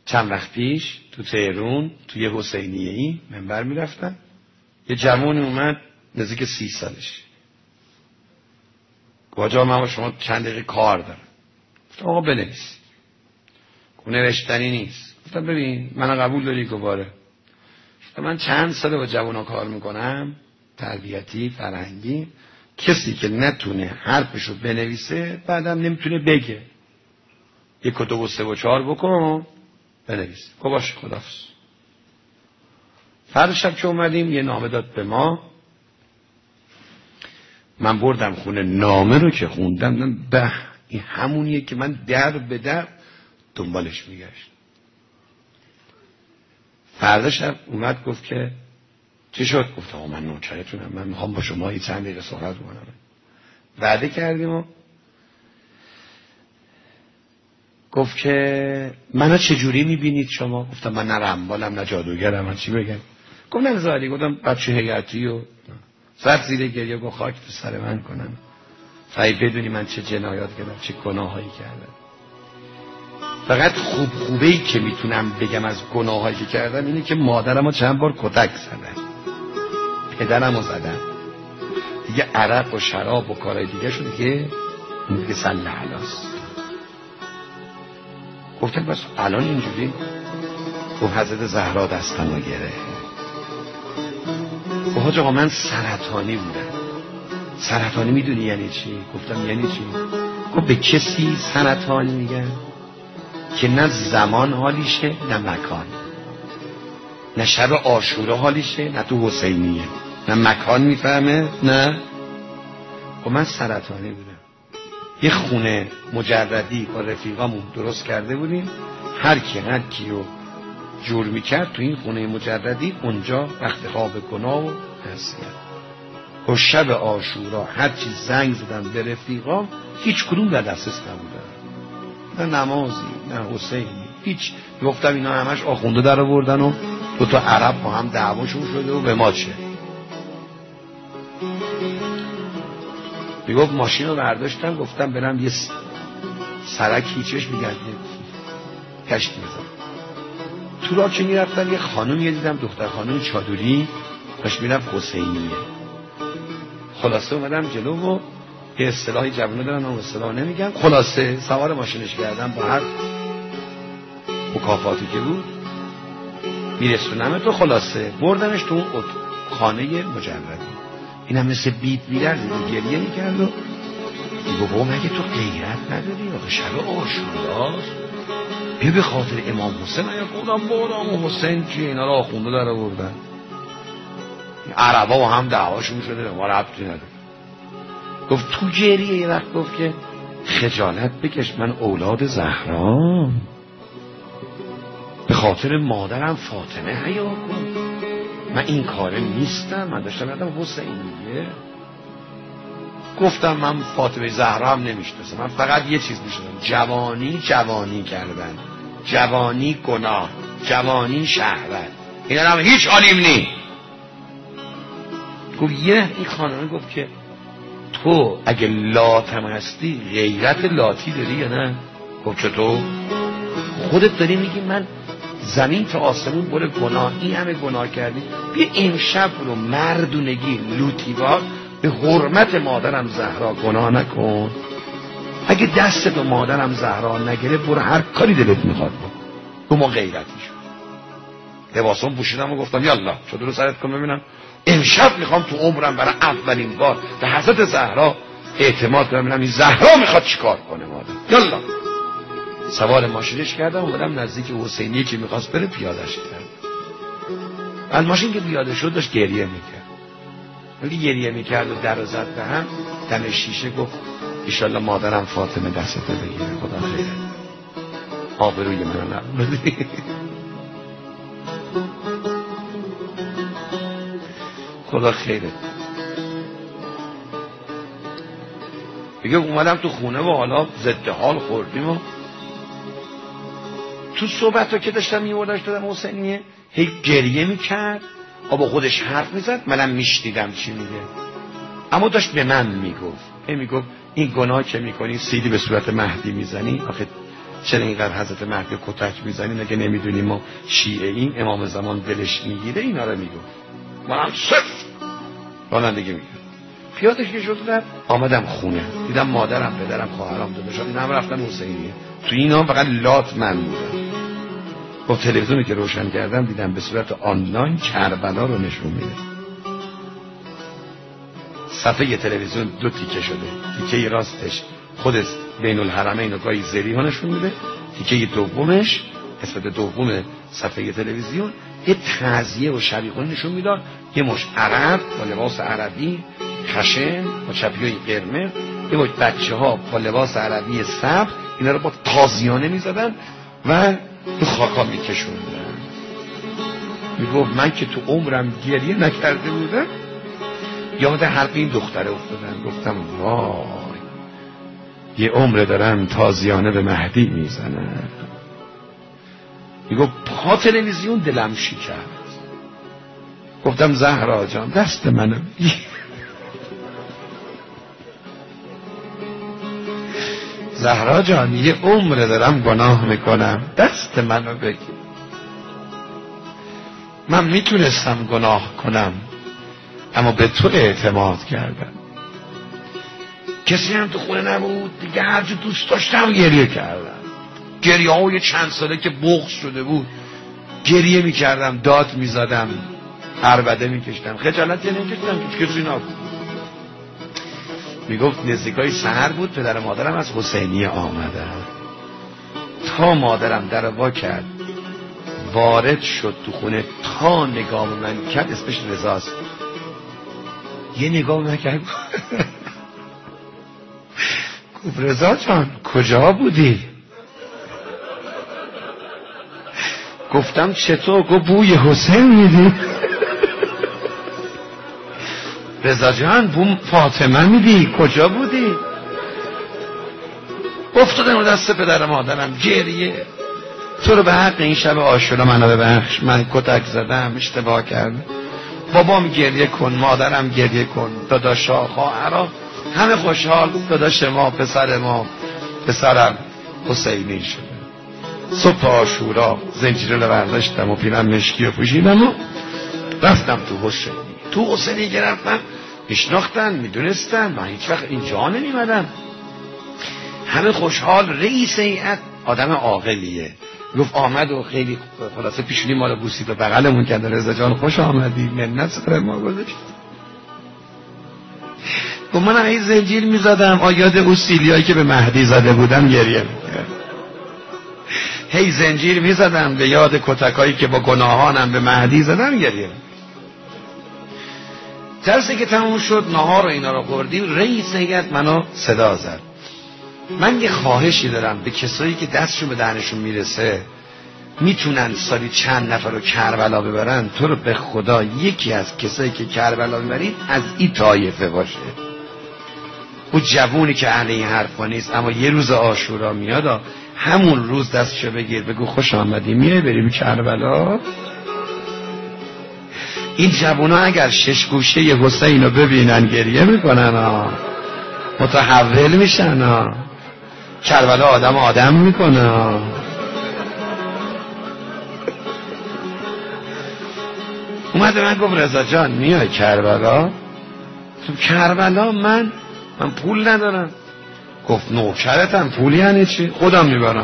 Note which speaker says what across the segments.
Speaker 1: چند وقت پیش تو تهران توی حسینیه‌ای منبر میرفتن، یه جوانی اومد نزدیک 30 سالش، گواجا من با شما چند دقیقه کار دارم. آقا بنویس. نوشتنی نیست. گفتم ببین منو قبول داری؟ گواره. من چند ساله با جوانا کار میکنم، تربیتی فرهنگی، کسی که نتونه حرفشو بنویسه بعدم نمیتونه بگه. 1 و 2 و 3 و 4 بکن بنویس. گفت باشه خداحافظ. فردا شب که اومدیم یه نامه داد به ما، من بردم خونه، نامه رو که خوندم به این همونیه که من در به در دنبالش میگشت. فردا شب اومد گفت که چی شد؟ گفت آقا من نوکرتونم، من میخوام با شما چند دقیقه صحبت کنم. وعده کردیم و گفت که منو چجوری میبینید شما؟ گفتم من نه رنبالم نه جادوگرم، من چی بگم؟ گفت نه زادی. گفتم بچه هیئتی و زد زیر گریه. گفت خاک تو سر من کنم، فایی بدونی من چه جنایات کردم، چه گناهایی کردم. فقط خوبه‌ای که میتونم بگم از گناهایی که کردم اینه که مادرمو چند بار کتک زدم، پدرمو زدم، دیگه عرق و شراب و کارهای دیگه شد که اون دیگه سل حلاست. گفتم بس الان اینجوری؟ گفت حضرت زهرا دستمو گرفت. گفت حاج آقا من سرطانی بودم. سرطانی میدونی یعنی چی؟ گفتم یعنی چی؟ گفت به کسی سرطانی میگن که نه زمان حالیشه نه مکان، نه شب عاشورا حالیشه نه تو حسینیه، نه مکان میفهمه نه. و من سرطانی بودم. یه خونه مجردی با رفیقامون درست کرده بودیم، هر کیو جور میکرد تو این خونه مجردی اونجا رخت خواب گناه و نسیت. و شب عاشورا هر چی زنگ زدم به رفیقام هیچ کدوم در دسترس نبودن، نه نمازی نه حسینی هیچ. گفتم اینا همش آخونده در آوردن و 2 تا عرب با هم دعواشون شده و به ما چه. میگفت ماشین رو برداشتم، گفتم برم یه سرکی چش میگرده کشت میزم. تو را که میرفتم یه خانومی دیدم، دختر خانوم چادری داشت میرفت حسینیه. خلاصه اومدم جلو و یه اصطلاحی جوانه دارن، اون اصطلاح نمیگم. خلاصه سوار ماشینش کردم، با هر مکافاتی که بود میرسونم تو. خلاصه بردمش تو اون خانه مجردی. اینم مثل بید بیدر گریه میکرد و دیگه بابا مگه تو غیرت نداری؟ آقا شب عاشوراست، بیا به خاطر امام حسین. یا خودم بارم حسین که اینا را آخونده در آوردن، عربا با هم دعواشون شده به ما ربطی نداره. گفت تو گریه یه وقت گفت که خجالت بکش، من اولاد زهرام، به خاطر مادرم فاطمه حیا کن، من این کاره نیستم، من داشتم یادم حسینیه. گفتم من فاطمه زهرا هم نمیشناسم، من فقط یه چیز میشناسم، جوانی کردن، جوانی گناه، جوانی شهوت، اینا هم هیچ عالیم نی. گفت این خانمه گفت که تو اگه لاتم هستی غیرت لاتی داری یا نه؟ گفت چطور؟ خودت داری میگی من زمین تا آسمون بره گناه، این همه گناه کردی، بیا امشب رو مردونگی لوتیوار به حرمت مادرم زهرا گناه نکن. اگه دست تو مادرم زهرا نگیره برو هر کاری دلت میخواد بکن. ما غیرتی شد، لباسم پوشیدم و گفتم یالا چطور رو سرت کن ببینم. امشب میخوام تو عمرم برای اولین بار به حضرت زهرا اعتماد کنم، ببینم این زهرا میخواد چیکار کنه مادر. یالا سوار ماشینش کردم، اومدم نزدیک حسینی که میخواست بره، پیادهش کرد. از ماشین که پیاده شد داشت گریه میکرد. ولی گریه میکرد و در رو زد به هم، دم شیشه گفت ایشالله مادرم فاطمه دستت بگیره، خدا خیره، آبروی من نبودی. خدا خیره. دیگه اومدم تو خونه و حالا ضد حال خوردیم و تو صحبت ها که داشتم میورداش دادم حسینیه هی گریه میکرد، با خودش حرف میزد، منم میشنیدم چی میگه، اما داشت به من میگفت این گناه که میکنی سیدی به صورت مهدی میزنی، آخه چرا اینقدر حضرت مهدی کتک میزنی؟ نگه نمیدونی ما شیعه این امام زمان دلش میگیره. اینا رو میگو منم صفت رانندگی میگم. پیاده که شدم آمدم خونه، دیدم مادرم پدرم خواهرام داداشم اینا هم رفتن حسینیه. تو اینا فقط لات من بودم. با تلویزیونی که روشن کردم دیدم به صورت آنلاین کربلا رو نشون میده. صفحه تلویزیون دو تیکه شده، تیکه راستش خود بین الحرمین و گاهی زری ها نشون میده، تیکه دومش قسمت دوم صفحه تلویزیون یه تعزیه و شبیخونی نشون میداد. یه مش عرب با لباس عربی خشن با چپیای قرمز، یه مش بچه ها با لباس عربی سبز، اینا رو با تازیانه میزدن و تو خاکا میکشوندن. میگفت من که تو عمرم گریه نکرده بودم. یاد حرف این دختره افتادم. گفتم وای یه عمر دارم تازیانه به مهدی میزنم. میگفت پا تلویزیون دلم شکست. گفتم زهرا جان دست منو بگیر. زهرا جان یه عمر دارم گناه میکنم، دست منو بگیر. من میتونستم گناه کنم اما به تو اعتماد کردم. کسی هم تو خونه نبود دیگه، هرچی دوست داشتم گریه کردم. گریه های چند ساله که بغض شده بود گریه میکردم، داد میزدم، عربده میکشتم، خجالت نمیکشتم که کسی نبود. میگفت نزدیکای سحر بود، پدر مادرم از حسینیه آمدن. تا مادرم در وا کرد وارد شد تو خونه، تا نگاه من کرد، اسمش رضاست، یه نگاه من کرد گفت رضا جان کجا بودی؟ گفتم چطور؟ گفت بوی حسین میدی؟ رضا جان بو فاطمه میدی؟ کجا بودی؟ افتادم رو دست پدر مادرم گریه. تو رو به حق این شب عاشورا منو ببخش، من کتک زدم، اشتباه کردم. بابام گریه کن، مادرم گریه کن، داداشا خواهرا همه خوشحال. داداش ما پسرم حسینی شده. صبح عاشورا زنجیره رو برداشتم و پیرم مشکی رو پوشیدم و رفتم تو حسینی. تو حسینی گرفتم، میشناختن، میدونستن، من هیچ وقت اینجا نمیمدم. همه خوشحال. رئیس هیئت آدم عاقلیه، گفت آمد و خیلی خلاصه پیشونی ما رو بوسید و بغلمون کرد. رضا جان خوش آمدی، منت سر ما گذاشت. گفت من این زنجیر میزدم، آیاد اوسیلیایی که به مهدی زده بودم گریه میکرد. هی زنجیر میزدم به یاد کتکایی که با گناهانم به مهدی زدم گریه. جلسه که تموم شد، نهار و اینا رو خوردیم، رئیس هیئت منو صدا زد. من یه خواهشی دارم به کسایی که دستشون به دهنشون میرسه میتونن سالی چند نفر رو کربلا ببرن، تو رو به خدا یکی از کسایی که کربلا ببرید از این طایفه باشه. اون جوونی که اهل این حرفا نیست اما یه روز عاشورا میاد، همون روز دستشو بگیر بگو خوش آمدی، میای بریم کربلا. این جوونا اگر شش گوشه ی حسین رو ببینن گریه میکنن، متحول میشن. کربلا آدم میکنه. اومده من گفت رضا جان میای کربلا؟ تو کربلا من پول ندارم. گفت نوکرتم، پولی یعنی چی؟ خودم میبرم.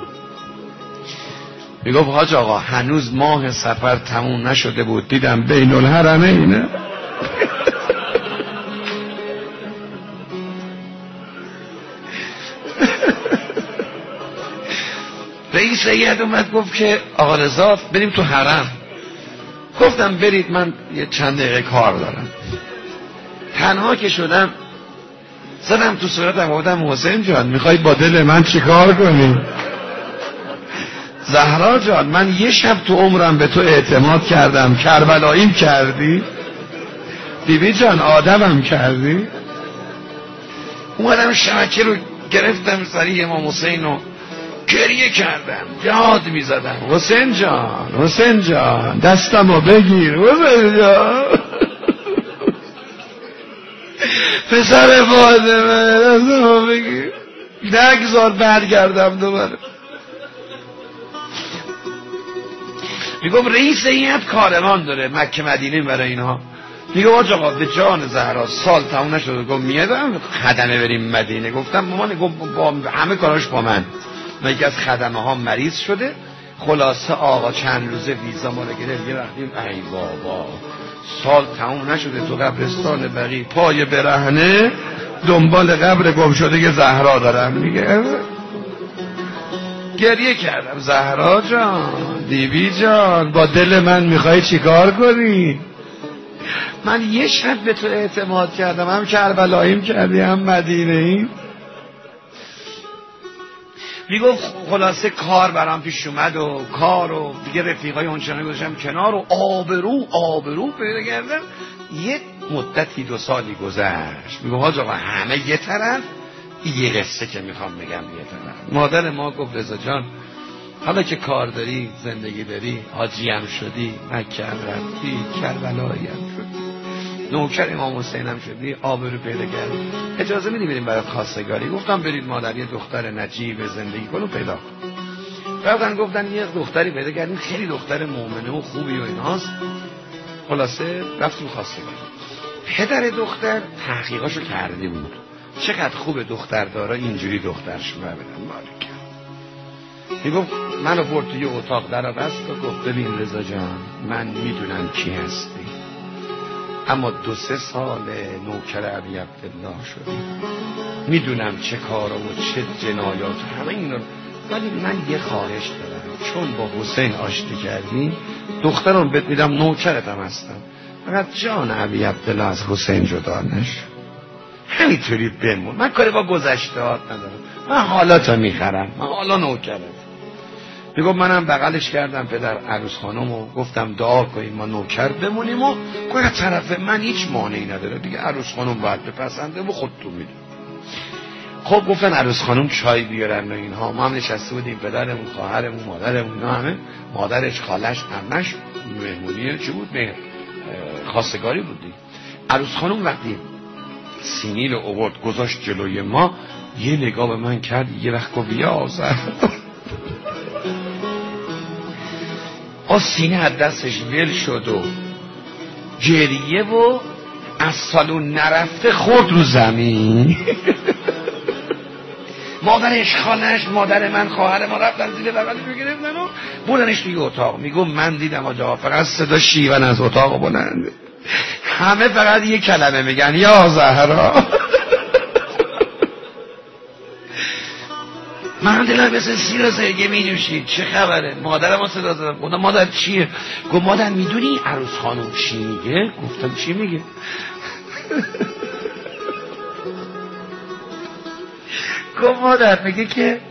Speaker 1: میگفت حاج آقا هنوز ماه سفر تموم نشده بود دیدم بین الحرمینه. رئیس هیئت اومد گفت که آقا رضا بریم تو حرم. گفتم برید، من یه چند دقیقه کار دارم. تنها که شدم زدم تو صورتم گفتم حسین جان میخوای با دل من چی کار کنی؟ زهرا جان من یه شب تو عمرم به تو اعتماد کردم، کربلاییم کردی؟ بیبی جان آدمم کردی؟ اومدم شبکه رو گرفتم سری امام حسین رو گریه کردم، یاد میزدم حسین جان دستمو بگیر، حسین جان پسر فاطمه دستمو بگیر، نگذار برگردم دوباره. میگم رئیس هیئت کاروان داره مکه مدینه برای اینها. میگم آقا به جان زهرا سال تموم نشد، گفت میادم خدمه بریم مدینه. گفتم مامان با همه کاراش با من یکی از خدمه ها مریض شده. خلاصه آقا چند روزه ویزا ما رو گرفت، یه رفتیم ای بابا سال تموم نشده تو قبرستان بقیع پای برهنه دنبال قبر گم شده که زهرا دارم. میگه گریه کردم زهرا جان دیوی جان با دل من میخوای چیکار کنی؟ من یه شب به تو اعتماد کردم، هم کربلاییم کردی هم مدینه‌ایم. میگفت خلاصه کار برام پیش اومد و کار و دیگه رفیقای اونچنانی گذاشتم کنار و آبرو پیدا کردم. یه مدتی 2 سالی گذشت. میگم حاج آقا همه یه طرف، یه قصه که میخوام بگم یه طرف. مادر ما گفت رضا جان حالا که کار داری زندگی داری حاجی هم شدی مکه هم رفتی کربلایی هم شدی نوکر امام حسین هم شدی آبرو پیدا کردی، اجازه میدی بریم برای خواستگاری؟ گفتم برید مادر یه دختر نجیب زندگی کنو پیدا کن. رفتن گفتن یه دختری پیدا کردیم خیلی دختر مؤمنه و خوبی و ایناست. خلاصه رفتیم خواستگاری. پدر دختر تحقیقاشو کرده بود چقدر خوب دختر داره اینجوری دخترشون رو بدن مالک. میگفت منو برد توی اتاق در بست و گفت ببین رضا جان من میدونم کی هستی، اما 2-3 سال نوکر ابی عبدالله شدی، میدونم چه کارا و چه جنایات همه اینا، ولی من یه خواهش دارم چون با حسین آشتی کردی دخترم بهت میدم نوکرتم هستم، فقط جان ابی عبدالله از حسین جدا نشو، همینطوری بمون. من کاری با گذشتهات ندارم، من حالاتو میخرم، من حالا نوکرم. میگم منم بغلش کردم پدر عروس خانم و گفتم دعا کنیم ما نوکر بمونیم و از طرف من هیچ مانعی نداره دیگه، عروس خانم باید بپسنده و خودتون میدون. خب گفتن عروس خانم چای بیارن و اینها. ما هم نشسته بودیم پدرمون خواهرمون مادرمون اینا همه، مادرش خالش عمش مهمونی چی بود خواستگاری بودیم. عروس خانم وقتی سینی رو آورد گذاشت جلوی ما یه نگاه به من کرد یه وقت گفت یا زهرا سینه از دستش ول شد و گریه و از سالون نرفته خورد رو زمین. مادرش خالش مادر من خواهر ما رفتن زیر بغلش رو گرفتن و بردنش توی اتاق. میگم من دیدم آجا فقط صدا شیون از اتاق بلنده، همه فقط یه کلمه میگن یا زهرا. من دلم مثل سیر سرگه می نوشید چه خبره؟ مادرم صدا زدم گفتم مادر چیه؟ گفت مادر میدونی عروس خانم چی میگه؟ گفتم چی میگه؟ گفت مادر میگه که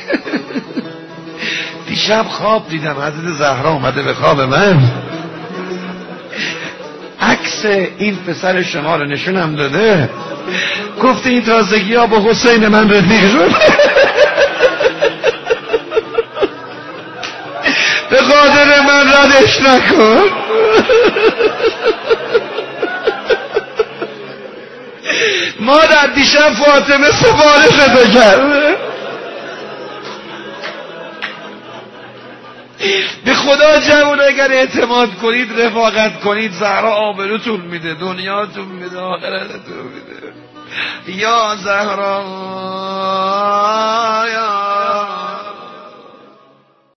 Speaker 1: دیشب خواب دیدم حضرت زهرا اومده به خواب من، عکس این پسر شما رو نشونم داده، گفته این تازگی ها با حسین من رفیق شد. به خاطر من ردش نکن. مادر دیشب فاطمه سفارشتو کرده، به خدا جوون اگر اعتماد کنید رفاقت کنید زهرا آبروتون میده، دنیاتون میده، آخرتتون میده. یا زهرا یا